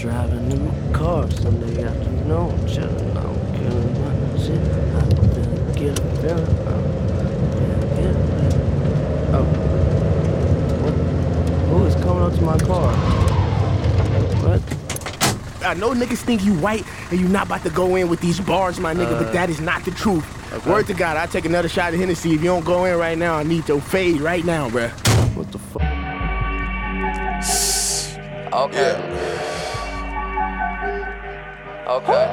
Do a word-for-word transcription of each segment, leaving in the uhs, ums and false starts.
driving in my car Sunday afternoon, chillin' out, killing my shit. I finna get a feeling. Yeah, get it. Oh, what? Who is coming up to my car? What? I know niggas think you white and you not about to go in with these bars, my nigga, uh, but that is not the truth. Okay. Word to God, I'll take another shot of Hennessy. If you don't go in right now, I need your fade right now, bruh. What the fuck? Okay. Yeah. Okay.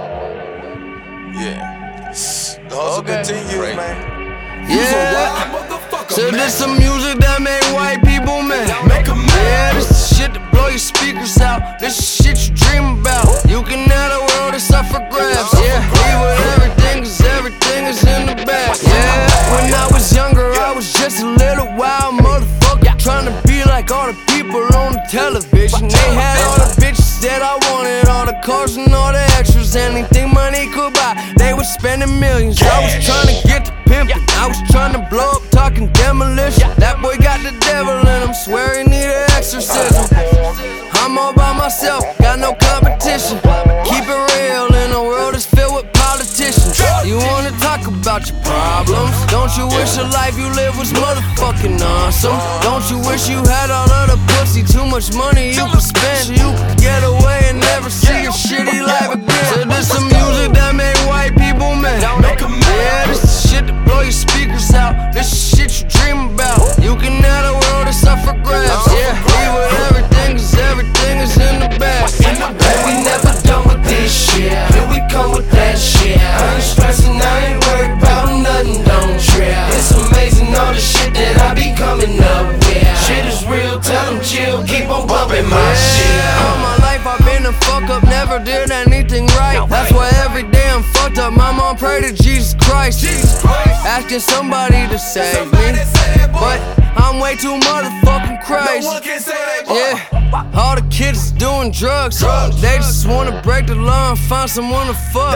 Yeah. The hustle Okay. continues, Right. man. Yeah. So this some music that make white people mad. Yeah, this is shit that blow your speakers out. This is shit you dream about. You can have the world, it's up for grabs. Yeah, leave with everything, cause everything is in the bag. Yeah, when I was younger, I was just a little wild motherfucker, trying to be like all the people on the television. They had all the bitches that I wanted, all the cars and all the extras, anything money could buy. They was spending millions. I was trying to get to pimping. I was trying to blow up, talking demolition. That boy got the devil in him, swear he need an exorcism. I'm all by myself, got no competition. Keep it real in a world that's filled with politicians. You wanna talk about your problems? Don't you wish the life you live was motherfucking awesome? Don't you wish you had all of the pussy, too much money you could spend, so you could get away and never see your shitty life again? So this some music that make white people mad. Yeah, this is shit that blow your speakers out. This is shit you dream about. You can have the world, it's up for grabs. Yeah, leave with everything, cause everything is in the bag. We never done with this shit. Here we come with that shit. I ain't stressing, I ain't worried about nothing, don't trip. It's amazing all the shit that I be coming up with. Shit is real, tell them chill, keep on bumping my shit. All my life I've been a fuck up, never did anything right. That's why every day I'm fucked up. My mom pray to Jesus Christ, asking somebody to save me, but I'm way too motherfucking crazy. Yeah, all the kids is doing drugs. They just wanna break the law and find someone to fuck.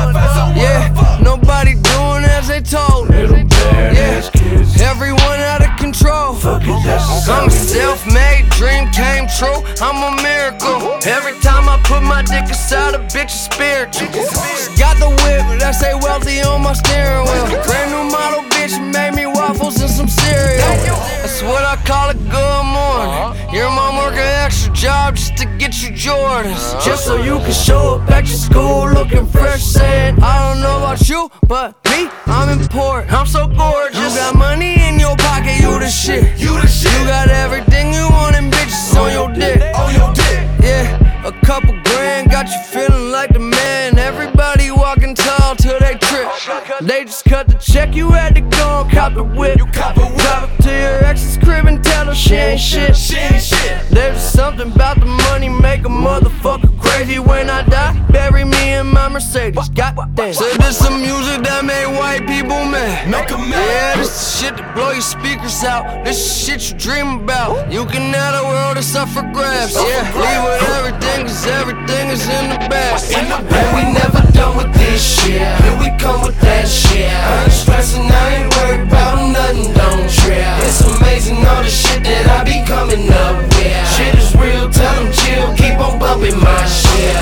Yeah, nobody doing as they told. Yeah, everyone out of control. I'm a self-made, dream came true. I'm a miracle. Every time I put my dick inside a bitch, is spiritual. Got the whip that say wealthy on my steering wheel. Brand new model bitch made me waffles and some cereal. That's what I call a good morning. Your mom work an extra job just to get you Jordans, just so you can show up at your school looking fresh, saying I don't know about you, but me, I'm important. I'm so gorgeous. You got money in your pocket, you the shit. You the shit. You got everything you want and bitches on your dick. On your dick. Yeah, a couple grand got you feeling like the man. Everybody walking tall till they trip. They just cut the check, you had to go and cop the whip. You cop a whip. Drive up to your ex's crib and tell her she ain't shit. She ain't shit. There's something about the money make a motherfucker crazy. When I die, bury me in my Mercedes. Goddamn. So this some music that make white people mad. Yeah, this is shit that blow your speakers out. This is shit you dream about. You can have the world, it's up for grabs. Yeah, leave with everything, cause everything is in the bag. We never done with this shit. Here we come with that shit. I ain't stressing, I ain't worried about nothing, don't trip. It's amazing all the shit that I be coming up with. Shit is real, tell them chill, keep on bumping my shit.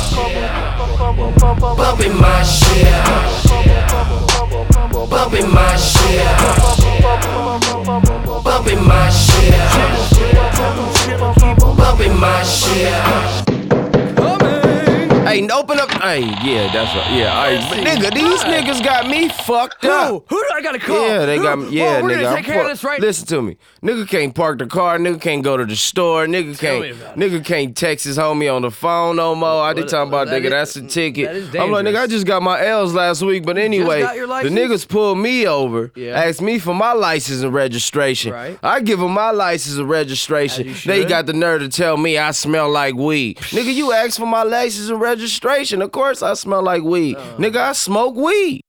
Bumping my shit. Bumping my shit. Bumping my shit. Bumping my shit. Hey, open up. Hey, yeah, that's right. Yeah, all right. But nigga, these niggas got me fucked up. Who? Who do I gotta call? Yeah, they got me. Yeah, Whoa, we're nigga. gonna I'm take care of fu- this right. Listen to me. Nigga can't park the car. Nigga can't go to the store. Nigga Tell me can't. about it. Nigga can't text his homie on the phone no more. I did Well, talking about that nigga. is- That's a ticket. that is I'm like, nigga, I dangerous. just got my L's last week. But anyway, got your the license? niggas pulled me over, Yeah. asked me for my license and registration. Right. I give them my license and registration. As you They should. got the nerve to tell me I smell like weed. Nigga, you asked for my license and registration. Of course I smell like weed. Nigga, I smoke weed.